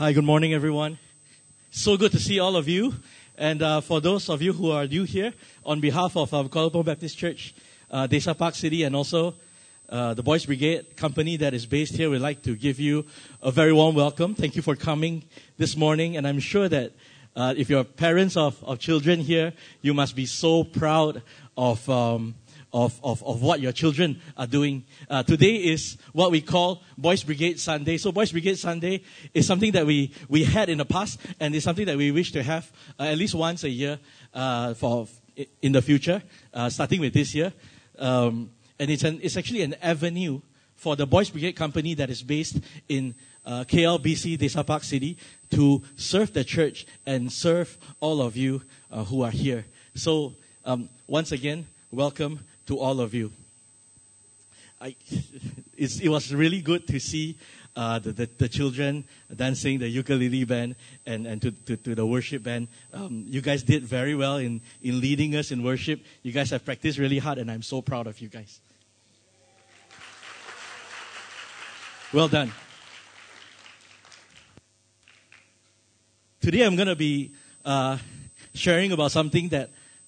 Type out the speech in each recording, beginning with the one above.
Hi, good morning, everyone. So good to see all of you. And for those of you who are new here, on behalf of Kuala Lumpur Baptist Church, Desa Park City, and also the Boys Brigade company that is based here, we'd like to give you a very warm welcome. Thank you for coming this morning. And I'm sure that if you're parents of children here, you must be so proud of what your children are doing. Today is what we call Boys Brigade Sunday. So Boys Brigade Sunday is something that we had in the past, and it's something that we wish to have at least once a year in the future, starting with this year. And it's actually an avenue for the Boys Brigade company that is based in KLBC, Desa Park City, to serve the church and serve all of you who are here. So once again, welcome to all of you. It was really good to see the children dancing, the ukulele band, and to the worship band. You guys did very well in leading us in worship. You guys have practiced really hard, and I'm so proud of you guys. Well done. Today I'm going to be sharing about something that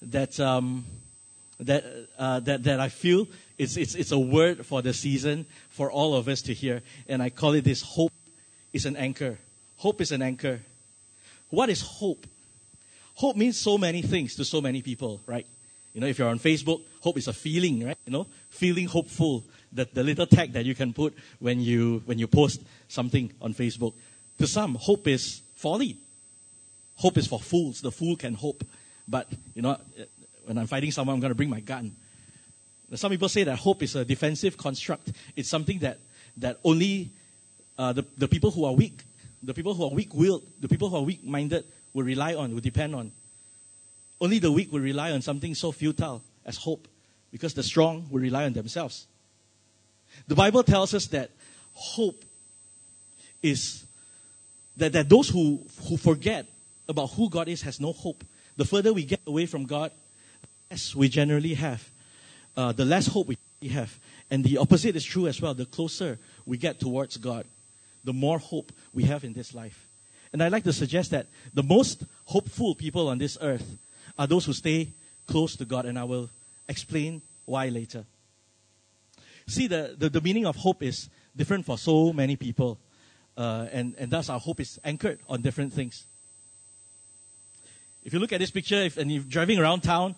I feel it's a word for the season for all of us to hear. And I call it this: hope is an anchor. Hope is an anchor. What is hope? Hope means so many things to so many people, right? You know, if you're on Facebook, hope is a feeling, right? You know, feeling hopeful. The little tag that you can put when you post something on Facebook. To some, hope is folly. Hope is for fools. The fool can hope. But, you know, when I'm fighting someone, I'm going to bring my gun. Some people say that hope is a defensive construct. It's something that only the people who are weak, the people who are weak-willed, the people who are weak-minded will rely on, will depend on. Only the weak will rely on something so futile as hope, because the strong will rely on themselves. The Bible tells us that hope is that those who forget about who God is has no hope. The further we get away from God, the less we generally have. The less hope we have. And the opposite is true as well. The closer we get towards God, the more hope we have in this life. And I'd like to suggest that the most hopeful people on this earth are those who stay close to God. And I will explain why later. See, the meaning of hope is different for so many people. And thus our hope is anchored on different things. If you look at this picture, and you're driving around town,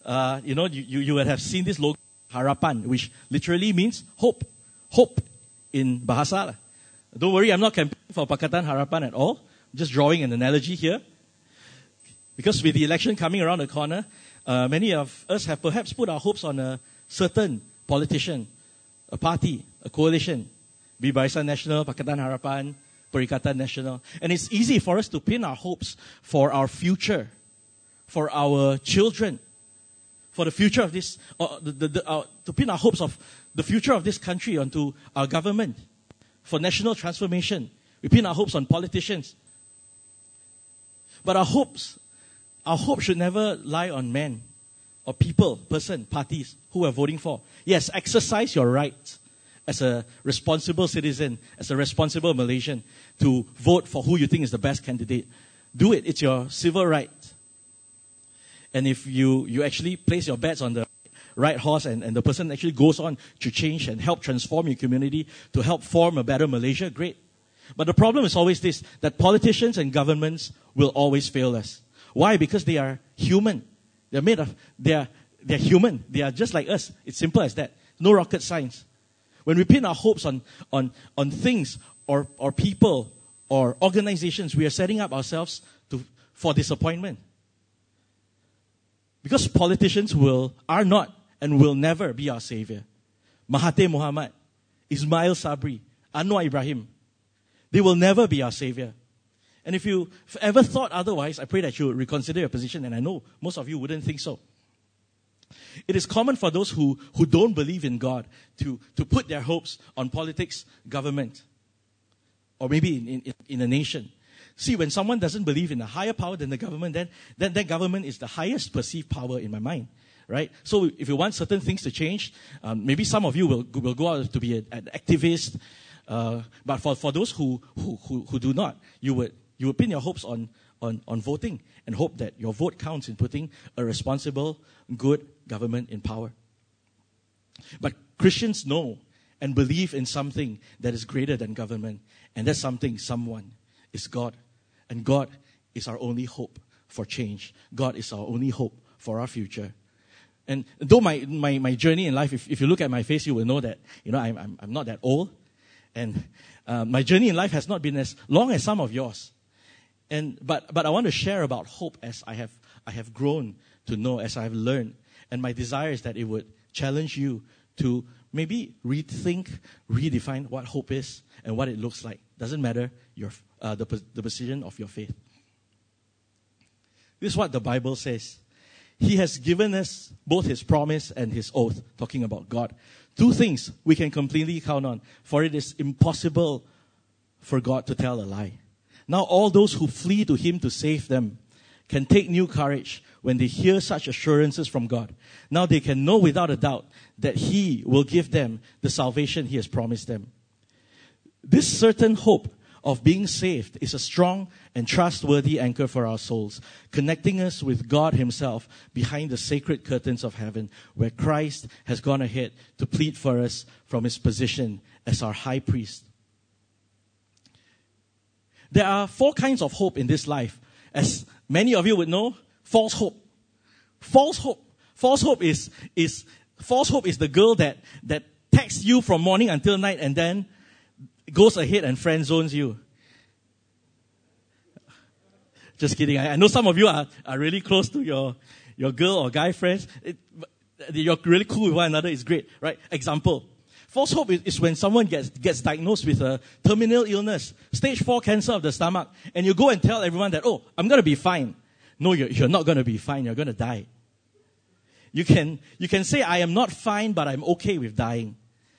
you would have seen this logo, Harapan, which literally means hope. Hope in Bahasa. Don't worry, I'm not campaigning for Pakatan Harapan at all. I'm just drawing an analogy here. Because with the election coming around the corner, many of us have perhaps put our hopes on a certain politician, a party, a coalition. Be Barisan Nasional, Pakatan Harapan, Perikatan Nasional. And it's easy for us to pin our hopes for our future, for our children, for the future of this, to pin our hopes of the future of this country onto our government, for national transformation. We pin our hopes on politicians. But our hope should never lie on men or people, parties who we're voting for. Yes, exercise your right as a responsible citizen, as a responsible Malaysian, to vote for who you think is the best candidate. Do it. It's your civil right. And if you actually place your bets on the right horse and the person actually goes on to change and help transform your community, to help form a better Malaysia, great. But the problem is always this, that politicians and governments will always fail us. Why? Because they are human. They're human. They are just like us. It's simple as that. No rocket science. When we pin our hopes on things or people or organizations, we are setting up ourselves for disappointment. Because politicians are not and will never be our savior. Mahathir Mohamad, Ismail Sabri, Anwar Ibrahim, they will never be our savior. And if you've ever thought otherwise, I pray that you would reconsider your position, and I know most of you wouldn't think so. It is common for those who don't believe in God to put their hopes on politics, government, or maybe in a nation. See, when someone doesn't believe in a higher power than the government, then that government is the highest perceived power in my mind, right? So if you want certain things to change, maybe some of you will go out to be an activist, But for those who do not, you would pin your hopes on voting and hope that your vote counts in putting a responsible, good government in power. But Christians know and believe in something that is greater than government. And that someone is God. And God is our only hope for change. God is our only hope for our future. And though my journey in life, if you look at my face, you will know that, I'm not that old. And my journey in life has not been as long as some of yours. But I want to share about hope as I have grown to know, as I have learned. And my desire is that it would challenge you to maybe rethink, redefine what hope is and what it looks like. Doesn't matter the position of your faith. This is what the Bible says. He has given us both His promise and His oath, talking about God. Two things we can completely count on, for it is impossible for God to tell a lie. Now all those who flee to Him to save them can take new courage when they hear such assurances from God. Now they can know without a doubt that He will give them the salvation He has promised them. This certain hope of being saved is a strong and trustworthy anchor for our souls, connecting us with God Himself behind the sacred curtains of heaven, where Christ has gone ahead to plead for us from His position as our high priest. There are 4 kinds of hope in this life. As many of you would know, false hope. False hope. False hope is the girl that texts you from morning until night and then goes ahead and friend zones you. Just kidding. I know some of you are really close to your girl or guy friends. You're really cool with one another. It's great, right? Example. False hope is when someone gets diagnosed with a terminal illness, stage 4 cancer of the stomach, and you go and tell everyone that, oh, I'm going to be fine. No, you're not going to be fine. You're going to die. You can say, I am not fine, but I'm okay with dying.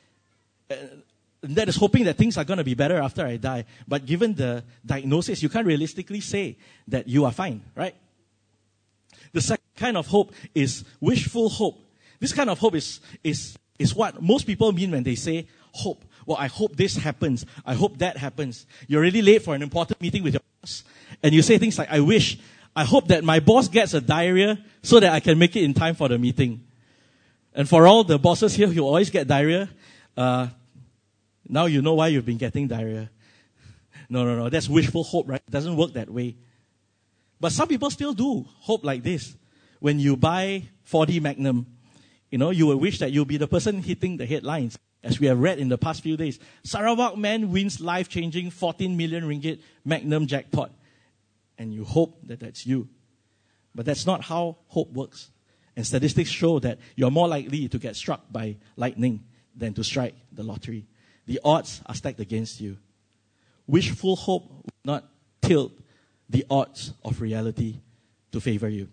That is hoping that things are going to be better after I die. But given the diagnosis, you can't realistically say that you are fine, right? The second kind of hope is wishful hope. This kind of hope is what most people mean when they say hope. Well, I hope this happens. I hope that happens. You're really late for an important meeting with your boss. And you say things like, I hope that my boss gets a diarrhea so that I can make it in time for the meeting. And for all the bosses here who always get diarrhea, now you know why you've been getting diarrhea. No. That's wishful hope, right? It doesn't work that way. But some people still do hope like this. When you buy 4D Magnum, you will wish that you'll be the person hitting the headlines. As we have read in the past few days, Sarawak man wins life-changing 14 million ringgit Magnum jackpot. And you hope that that's you. But that's not how hope works. And statistics show that you're more likely to get struck by lightning than to strike the lottery. The odds are stacked against you. Wishful hope will not tilt the odds of reality to favor you.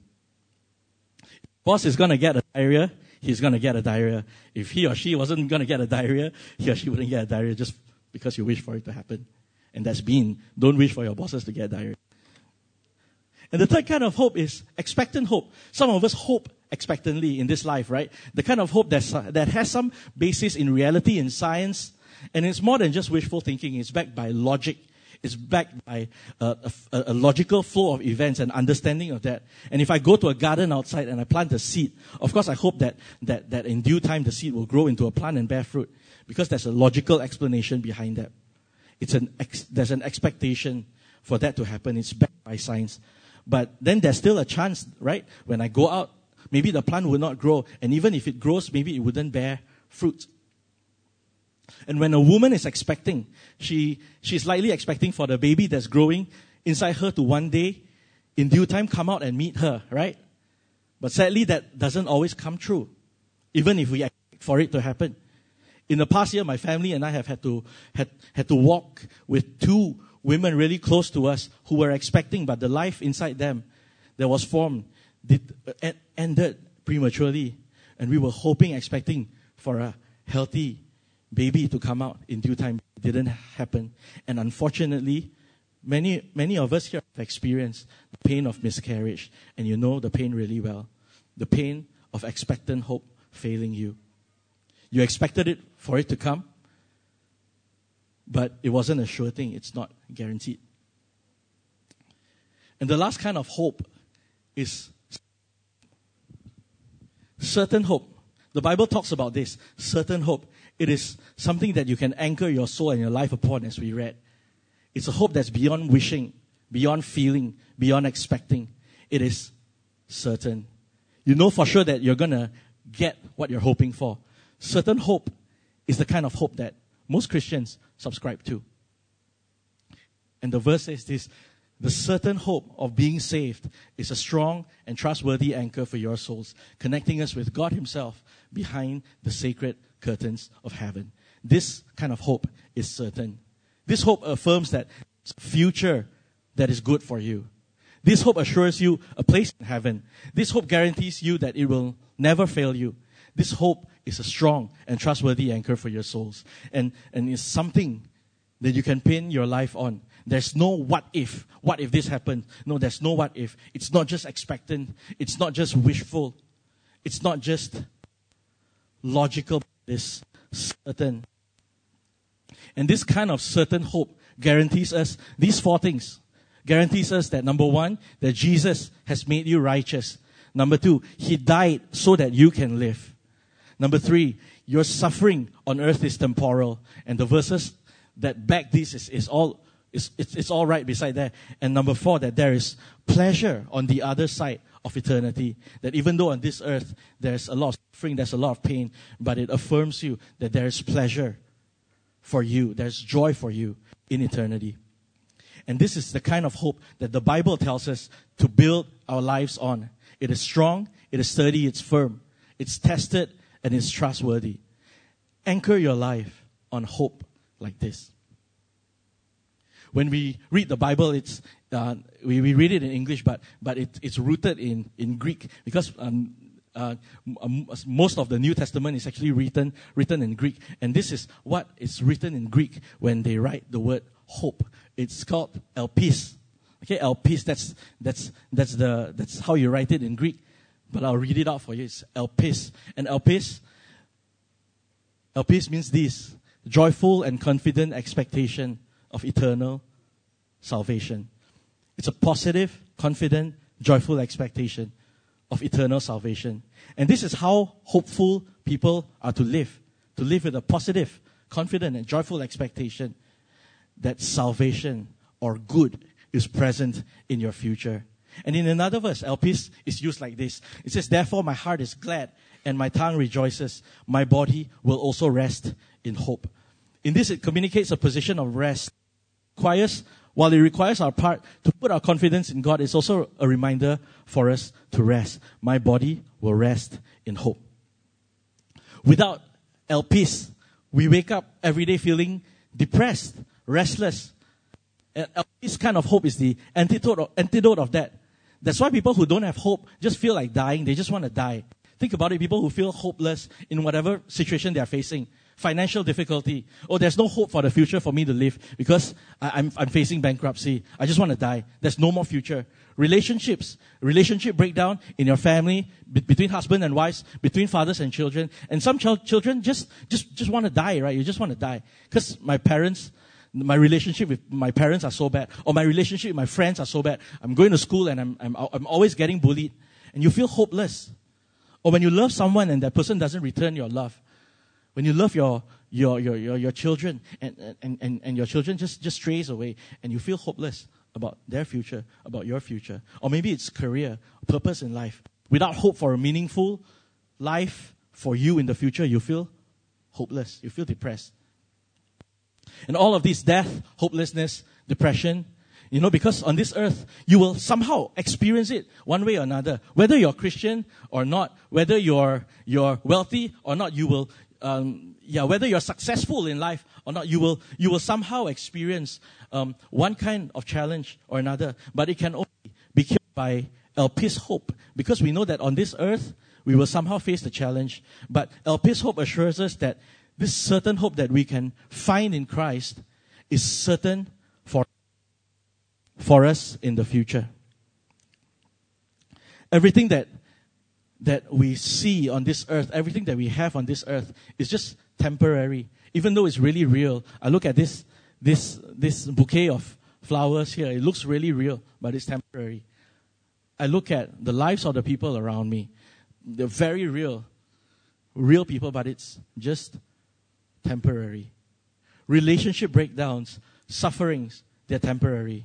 If boss is going to get a diarrhea, he's going to get a diarrhea. If he or she wasn't going to get a diarrhea, he or she wouldn't get a diarrhea just because you wish for it to happen. And that's don't wish for your bosses to get diarrhea. And the third kind of hope is expectant hope. Some of us hope expectantly in this life, right? The kind of hope that has some basis in reality, in science, and it's more than just wishful thinking. It's backed by logic. It's backed by a logical flow of events and understanding of that. And if I go to a garden outside and I plant a seed, of course I hope that in due time the seed will grow into a plant and bear fruit, because there's a logical explanation behind that. There's an expectation for that to happen. It's backed by science. But then there's still a chance, right? When I go out, maybe the plant will not grow. And even if it grows, maybe it wouldn't bear fruit. And when a woman is expecting, she's likely expecting for the baby that's growing inside her to one day, in due time, come out and meet her, right? But sadly, that doesn't always come true, even if we expect for it to happen. In the past year, my family and I have had to walk with 2 women really close to us who were expecting, but the life inside them that was formed ended prematurely. And we were expecting for a healthy baby to come out in due time. It didn't happen. And unfortunately, many of us here have experienced the pain of miscarriage. And you know the pain really well. The pain of expectant hope failing you. You expected it for it to come, but it wasn't a sure thing. It's not guaranteed. And the last kind of hope is certain hope. The Bible talks about this, certain hope. It is something that you can anchor your soul and your life upon, as we read. It's a hope that's beyond wishing, beyond feeling, beyond expecting. It is certain. You know for sure that you're going to get what you're hoping for. Certain hope is the kind of hope that most Christians subscribe to. And the verse says this, the certain hope of being saved is a strong and trustworthy anchor for your souls, connecting us with God Himself behind the sacred curtains of heaven. This kind of hope is certain. This hope affirms that it's a future that is good for you. This hope assures you a place in heaven. This hope guarantees you that it will never fail you. This hope is a strong and trustworthy anchor for your souls. And it's something that you can pin your life on. There's no what if. What if this happened? No, there's no what if. It's not just expectant. It's not just wishful. It's not just logical. It's certain. And this kind of certain hope guarantees us these four things. Guarantees us that, number one, that Jesus has made you righteous. Number two, He died so that you can live. Number three, your suffering on earth is temporal. And the verses that back this is all right beside that. And number four, that there is pleasure on the other side of eternity. That even though on this earth there's a lot of suffering, there's a lot of pain, but it affirms you that there is pleasure for you, there's joy for you in eternity. And this is the kind of hope that the Bible tells us to build our lives on. It is strong, it is sturdy, it's firm, it's tested, and it's trustworthy. Anchor your life on hope like this. When we read the Bible, it's we read it in English, but it's rooted in Greek, because most of the New Testament is actually written in Greek, and this is what is written in Greek when they write the word hope. It's called elpis. Okay, elpis. That's how you write it in Greek. But I'll read it out for you. It's elpis, and elpis means this: joyful and confident expectation of eternal salvation. It's a positive, confident, joyful expectation of eternal salvation. And this is how hopeful people are to live with a positive, confident, and joyful expectation that salvation or good is present in your future. And in another verse, elpis is used like this. It says, therefore my heart is glad and my tongue rejoices. My body will also rest in hope. In this, it communicates a position of rest. While it requires our part to put our confidence in God, it's also a reminder for us to rest. My body will rest in hope. Without elpis, we wake up every day feeling depressed, restless. This kind of hope is the antidote of that. That's why people who don't have hope just feel like dying. They just want to die. Think about it. People who feel hopeless in whatever situation they are facing. Financial difficulty. Oh, there's no hope for the future for me to live because I'm facing bankruptcy. I just want to die. There's no more future. Relationship breakdown in your family, between husband and wives, between fathers and children. And some children just want to die, right? You just want to die. Because my relationship with my parents are so bad, or my relationship with my friends are so bad. I'm going to school and I'm always getting bullied, and you feel hopeless. Or when you love someone and that person doesn't return your love. When you love your children and your children just strays away, and you feel hopeless about their future, about your future. Or maybe it's career, purpose in life. Without hope for a meaningful life for you in the future, you feel hopeless. You feel depressed. And all of these, death, hopelessness, depression, because on this earth, you will somehow experience it one way or another. Whether you're Christian or not, whether you're wealthy or not, you will, whether you're successful in life or not, you will somehow experience one kind of challenge or another. But it can only be cured by elpis hope, because we know that on this earth, we will somehow face the challenge. But elpis hope assures us that this certain hope that we can find in Christ is certain for us in the future. Everything that we see on this earth, everything that we have on this earth is just temporary, even though it's really real. I look at this this bouquet of flowers here, it looks really real, but it's temporary. I look at the lives of the people around me. They're very real people, but it's just temporary. Relationship breakdowns, sufferings, they're temporary.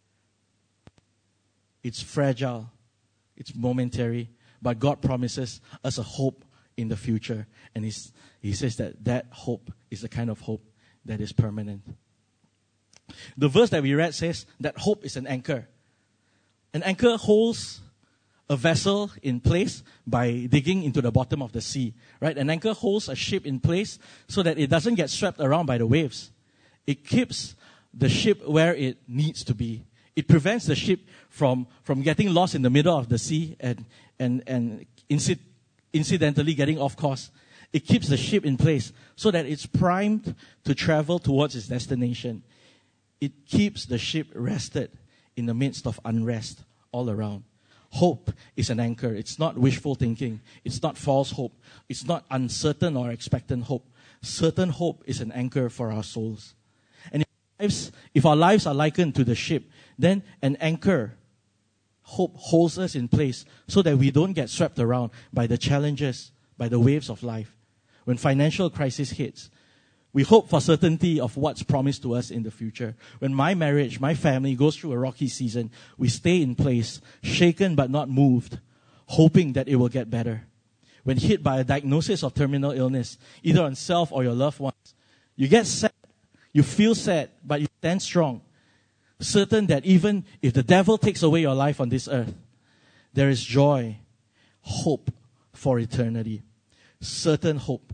It's fragile. It's momentary. But God promises us a hope in the future. And He says that hope is the kind of hope that is permanent. The verse that we read says that hope is an anchor. An anchor holds a vessel in place by digging into the bottom of the sea, right? An anchor holds a ship in place so that it doesn't get swept around by the waves. It keeps the ship where it needs to be. It prevents the ship from getting lost in the middle of the sea and incidentally getting off course. It keeps the ship in place so that it's primed to travel towards its destination. It keeps the ship rested in the midst of unrest all around. Hope is an anchor. It's not wishful thinking. It's not false hope. It's not uncertain or expectant hope. Certain hope is an anchor for our souls. And if our lives are likened to the ship, then an anchor, hope, holds us in place so that we don't get swept around by the challenges, by the waves of life. When financial crisis hits, we hope for certainty of what's promised to us in the future. When my marriage, my family goes through a rocky season, we stay in place, shaken but not moved, hoping that it will get better. When hit by a diagnosis of terminal illness, either on self or your loved ones, you get sad, you feel sad, but you stand strong, certain that even if the devil takes away your life on this earth, there is joy, hope for eternity, certain hope.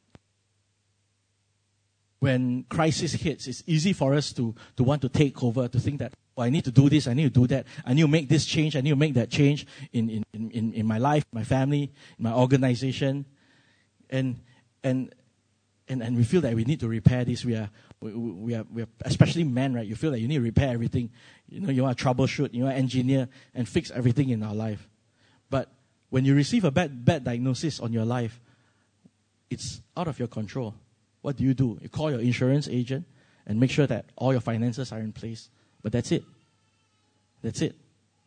When crisis hits, it's easy for us to want to take over, to think that, oh, I need to do this, I need to do that, I need to make this change, I need to make that change in my life, my family, in my organization. And we feel that we need to repair this. We are especially men, right? You feel that you need to repair everything. You want to troubleshoot, you want to engineer and fix everything in our life. But when you receive a bad diagnosis on your life, it's out of your control. What do? You call your insurance agent and make sure that all your finances are in place. But that's it. That's it.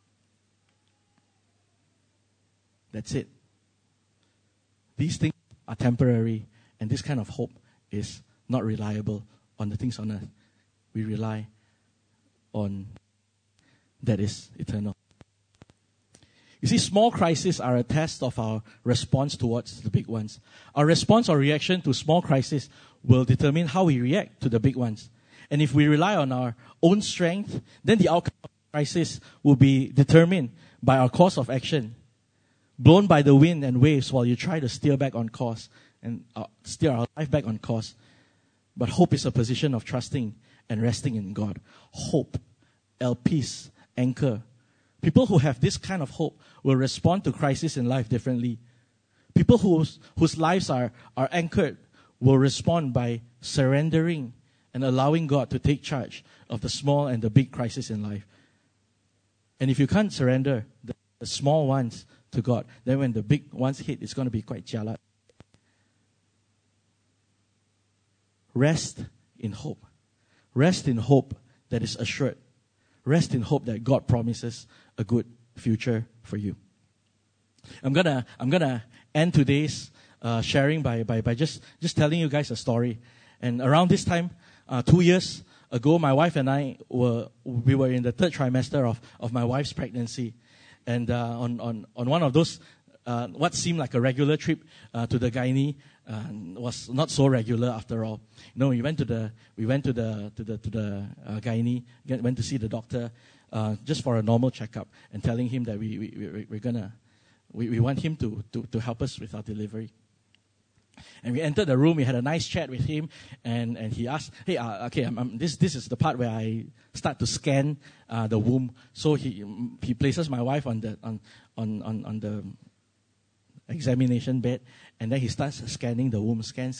That's it. These things are temporary, and this kind of hope is not reliable on the things on earth. We rely on that is eternal. You see, small crises are a test of our response towards the big ones. Our response or reaction to small crises will determine how we react to the big ones. And if we rely on our own strength, then the outcome of the crisis will be determined by our course of action, blown by the wind and waves while you try to steer back on course and steer our life back on course. But hope is a position of trusting and resting in God. Hope, peace, anchor. People who have this kind of hope will respond to crisis in life differently. People whose lives are anchored will respond by surrendering and allowing God to take charge of the small and the big crisis in life. And if you can't surrender the small ones to God, then when the big ones hit, it's going to be quite jialat. Rest in hope. Rest in hope that is assured. Rest in hope that God promises a good future for you. I'm gonna end today's sharing by just telling you guys a story. And around this time, 2 years ago, my wife and I were in the third trimester of my wife's pregnancy, and on one of those what seemed like a regular trip to the gynae was not so regular after all. We went to the gynae, went to see the doctor just for a normal checkup, and telling him that we want him to help us with our delivery. And we entered the room. We had a nice chat with him, and he asked, "Hey, this is the part where I start to scan the womb." So he places my wife on the examination bed, and then he starts scanning the womb. Scan.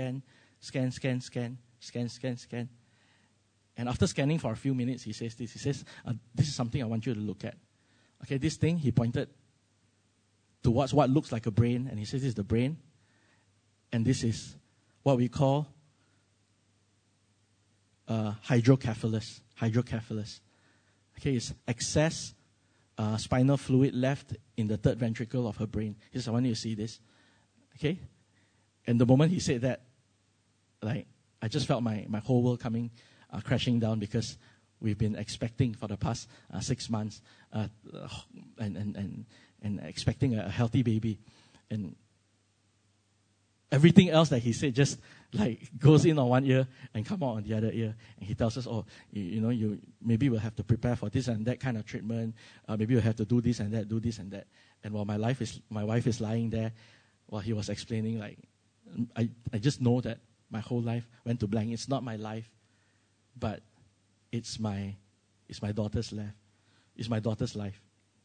And after scanning for a few minutes, he says this. He says, "This is something I want you to look at." Okay, this thing, he pointed towards what looks like a brain, and he says, "This is the brain. And this is what we call hydrocephalus. Hydrocephalus. Okay, it's excess spinal fluid left in the third ventricle of her brain. I want you to see this. Okay? And the moment he said that, like, I just felt my whole world coming crashing down, because we've been expecting for the past 6 months and expecting a healthy baby. And everything else that he said just like goes in on one ear and come out on the other ear. And he tells us, you maybe we'll have to prepare for this and that kind of treatment. Maybe we'll have to do this and that, do this and that. And while my wife is lying there, while he was explaining, like, I just know that my whole life went to blank. It's not my life, but it's my daughter's life. It's my daughter's life.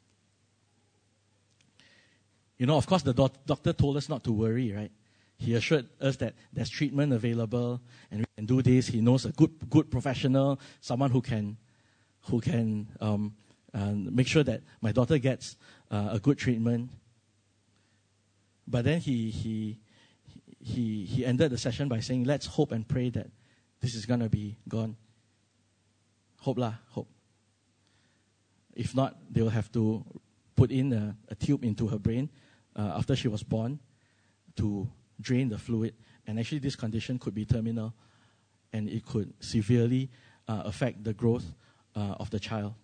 Of course, the doctor told us not to worry, right? He assured us that there's treatment available and we can do this. He knows a good professional, someone who can make sure that my daughter gets a good treatment. But then he ended the session by saying, let's hope and pray that this is going to be gone. Hope. If not, they will have to put in a tube into her brain after she was born to drain the fluid. And actually this condition could be terminal, and it could severely affect the growth of the child.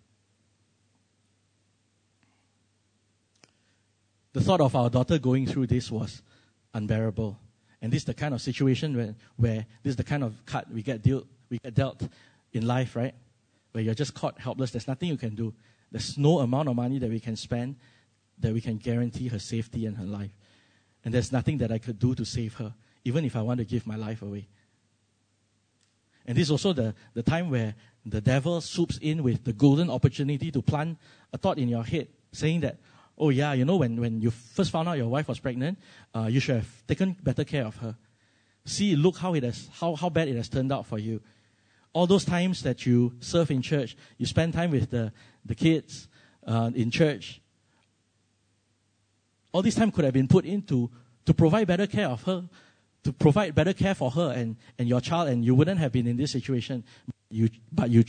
The thought of our daughter going through this was unbearable. And this is the kind of situation where this is the kind of card we get dealt in life, right? Where you're just caught helpless. There's nothing you can do. There's no amount of money that we can spend that we can guarantee her safety and her life. And there's nothing that I could do to save her, even if I want to give my life away. And this is also the time where the devil swoops in with the golden opportunity to plant a thought in your head, saying that, oh yeah, when you first found out your wife was pregnant, you should have taken better care of her. See, look how bad it has turned out for you. All those times that you serve in church, you spend time with the kids in church, all this time could have been put into to provide better care of her, to provide better care for her and your child, and you wouldn't have been in this situation. But you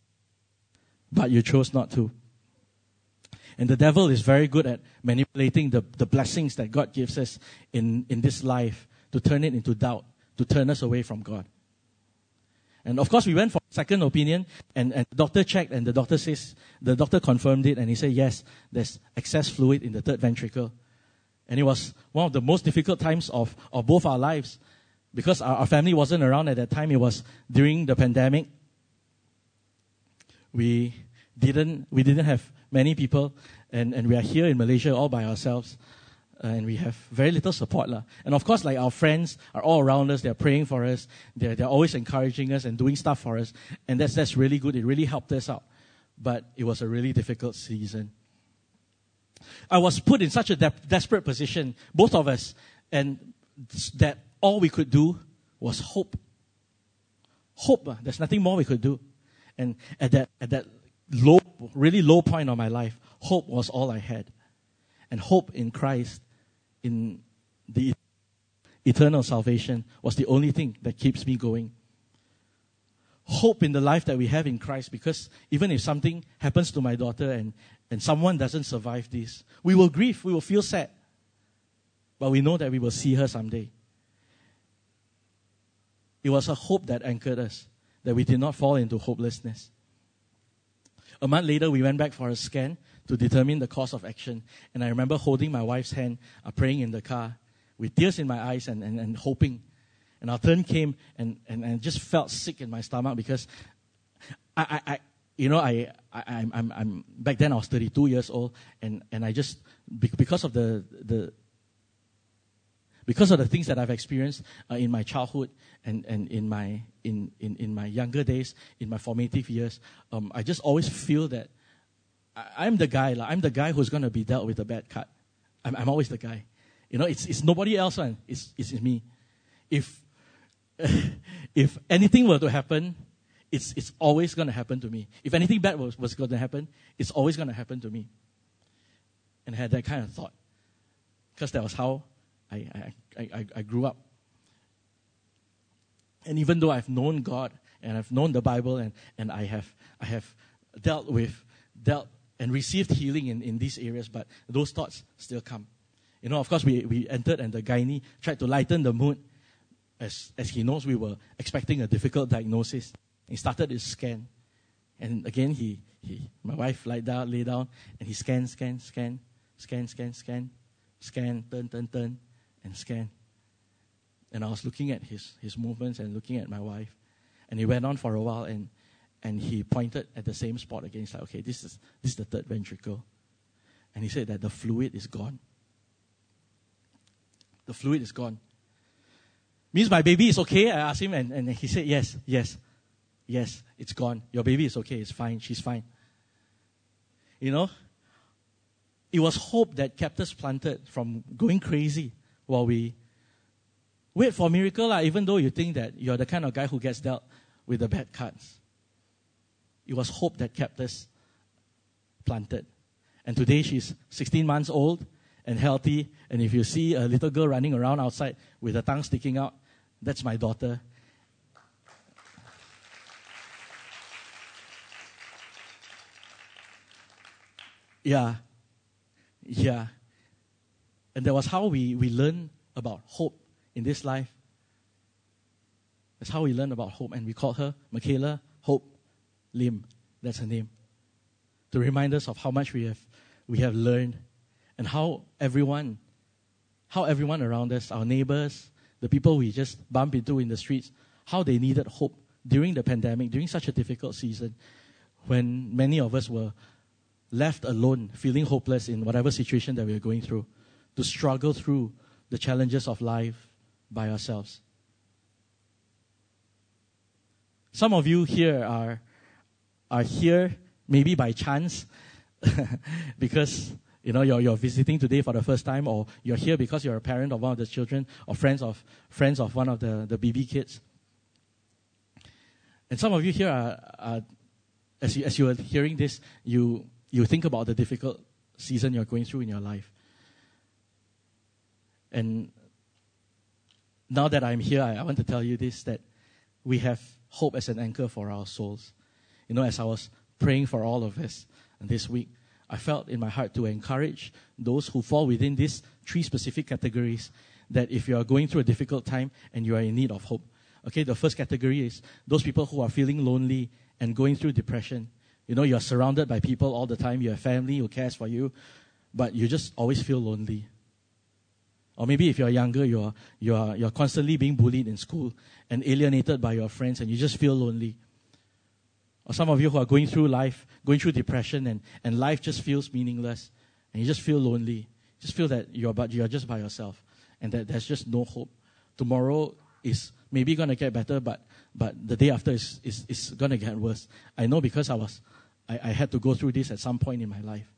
chose not to. And the devil is very good at manipulating the blessings that God gives us in this life to turn it into doubt, to turn us away from God. And of course, we went for a second opinion, and the doctor checked, and the doctor confirmed it, and he said, yes, there's excess fluid in the third ventricle. And it was one of the most difficult times of both our lives, because our family wasn't around at that time. It was during the pandemic. We didn't have many people, and we are here in Malaysia all by ourselves, and we have very little support. And of course, like, our friends are all around us. They're praying for us. They're always encouraging us and doing stuff for us. And that's really good. It really helped us out. But it was a really difficult season. I was put in such a desperate position, both of us, and that all we could do was hope. Hope. There's nothing more we could do. And at that really low point of my life, hope was all I had. And hope in Christ, in the eternal salvation, was the only thing that keeps me going. Hope in the life that we have in Christ, because even if something happens to my daughter and someone doesn't survive this, we will grieve, we will feel sad. But we know that we will see her someday. It was a hope that anchored us, that we did not fall into hopelessness. A month later, we went back for a scan to determine the course of action. And I remember holding my wife's hand, praying in the car, with tears in my eyes and hoping. And our turn came, and I just felt sick in my stomach, because I'm back then I was 32 years old, and I just, because of the things that I've experienced in my childhood and in my younger days, in my formative years, I just always feel that I'm the guy. I'm the guy who's going to be dealt with a bad cut. I'm always the guy. It's nobody else, man. It's me. If anything were to happen, it's always going to happen to me. If anything bad was going to happen, it's always going to happen to me. And I had that kind of thought, because that was how I grew up. And even though I've known God and I've known the Bible, and I have dealt and received healing in these areas, but those thoughts still come. Of course, we entered, and the gynae tried to lighten the mood. As he knows, we were expecting a difficult diagnosis. He started his scan. And again, my wife lay down, and he scan, turn, and scan. And I was looking at his movements and looking at my wife. And he went on for a while, and he pointed at the same spot again. He's like, okay, this is the third ventricle. And he said that the fluid is gone. The fluid is gone. Means my baby is okay? I asked him, and he said, yes, it's gone. Your baby is okay, it's fine, she's fine. It was hope that kept us planted from going crazy while we wait for a miracle, even though you think that you're the kind of guy who gets dealt with the bad cards. It was hope that kept us planted. And today she's 16 months old and healthy. And if you see a little girl running around outside with her tongue sticking out, that's my daughter. Yeah. And that was how we learned about hope in this life. That's how we learned about hope. And we called her Michaela Hope Lim. That's her name. To remind us of how much we have learned, and how everyone around us, our neighbors, the people we just bump into in the streets, how they needed hope during the pandemic, during such a difficult season, when many of us were left alone, feeling hopeless in whatever situation that we were going through, to struggle through the challenges of life by ourselves. Some of you here are here maybe by chance because you're visiting today for the first time, or you're here because you're a parent of one of the children, or friends of one of the BB kids. And some of you here are as you are hearing this, you think about the difficult season you're going through in your life. And now that I'm here, I want to tell you this, that we have hope as an anchor for our souls. As I was praying for all of us this week, I felt in my heart to encourage those who fall within these 3 specific categories, that if you are going through a difficult time and you are in need of hope. Okay, the first category is those people who are feeling lonely and going through depression. You are surrounded by people all the time. You have family who cares for you, but you just always feel lonely. Or maybe if you're younger, you're constantly being bullied in school and alienated by your friends, and you just feel lonely. Or some of you who are going through life, going through depression, and life just feels meaningless, and you just feel lonely. You just feel that you're just by yourself, and that there's just no hope. Tomorrow is maybe going to get better, but the day after is going to get worse. I know, because I had to go through this at some point in my life.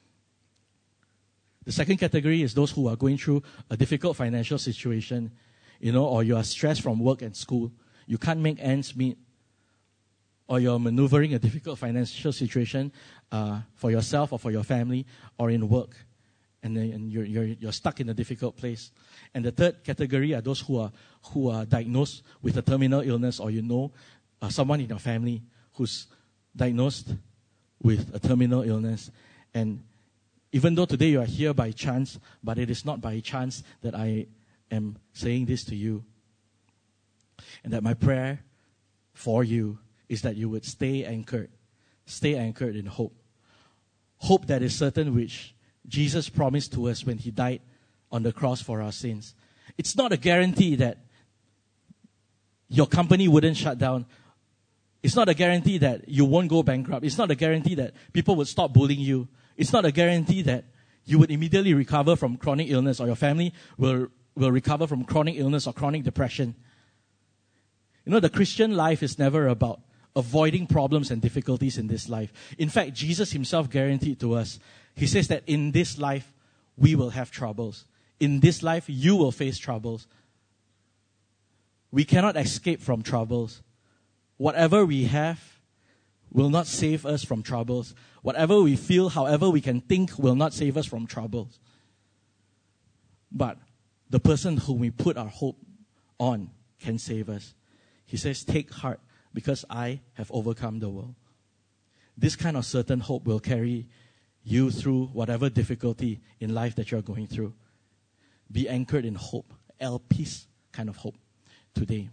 The second category is those who are going through a difficult financial situation, or you are stressed from work and school. You can't make ends meet, or you're maneuvering a difficult financial situation for yourself or for your family or in work, and you're stuck in a difficult place. And the third category are those who are diagnosed with a terminal illness, or someone in your family who's diagnosed with a terminal illness. And even though today you are here by chance, but it is not by chance that I am saying this to you. And that my prayer for you is that you would stay anchored in hope. Hope that is certain, which Jesus promised to us when he died on the cross for our sins. It's not a guarantee that your company wouldn't shut down. It's not a guarantee that you won't go bankrupt. It's not a guarantee that people would stop bullying you. It's not a guarantee that you would immediately recover from chronic illness, or your family will recover from chronic illness or chronic depression. The Christian life is never about avoiding problems and difficulties in this life. In fact, Jesus himself guaranteed to us. He says that in this life, we will have troubles. In this life, you will face troubles. We cannot escape from troubles. Whatever we have will not save us from troubles. Whatever we feel, however we can think, will not save us from troubles. But the person whom we put our hope on can save us. He says, take heart, because I have overcome the world. This kind of certain hope will carry you through whatever difficulty in life that you're going through. Be anchored in hope, peace kind of hope today.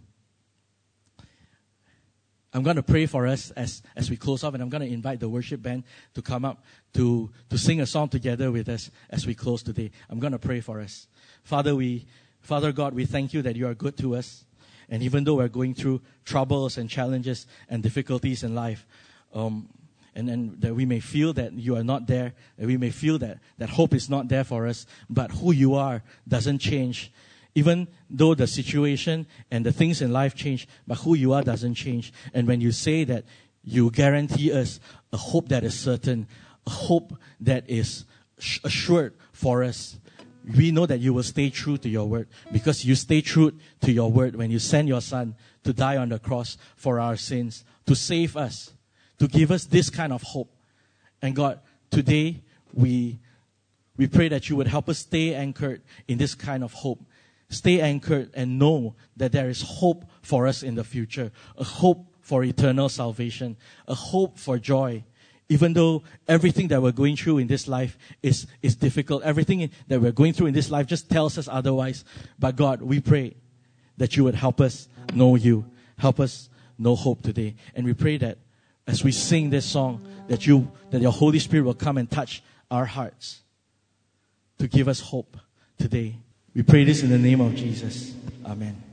I'm going to pray for us as we close off, and I'm going to invite the worship band to come up to sing a song together with us as we close today. I'm going to pray for us. Father God, we thank you that you are good to us. And even though we're going through troubles and challenges and difficulties in life, and that we may feel that you are not there, and we may feel that hope is not there for us, but who you are doesn't change. Even though the situation and the things in life change, but who you are doesn't change. And when you say that you guarantee us a hope that is certain, a hope that is assured for us, we know that you will stay true to your word, because you stay true to your word when you send your son to die on the cross for our sins, to save us, to give us this kind of hope. And God, today we pray that you would help us stay anchored in this kind of hope. Stay anchored and know that there is hope for us in the future, a hope for eternal salvation, a hope for joy. Even though everything that we're going through in this life is difficult, everything that we're going through in this life just tells us otherwise. But God, we pray that you would help us know you, help us know hope today. And we pray that as we sing this song, that your Holy Spirit will come and touch our hearts to give us hope today. We pray this in the name of Jesus. Amen.